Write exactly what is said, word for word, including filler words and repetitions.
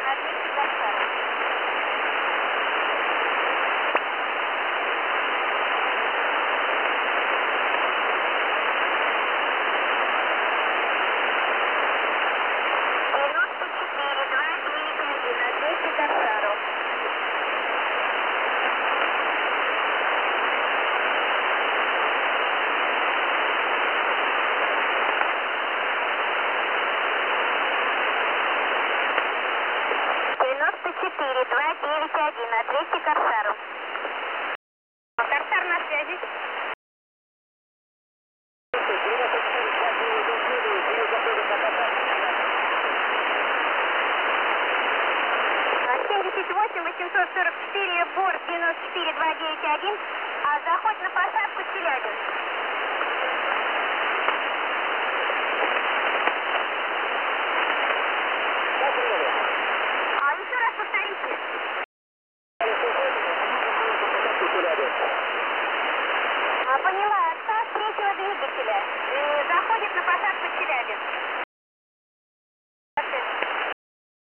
на двести Корсаров. девяносто четыре, два девять один на двести Корсаров. девяносто четыре, два девять один на двести Корсаров. Корсар на связи. семьдесят восемь, восемьсот сорок четыре, борт девяносто четыре, два девять один, а заход на посадку Челябинск. А еще раз повторите. А, поняла, отказ третьего двигателя. Э, заходит на посадку Челябинск.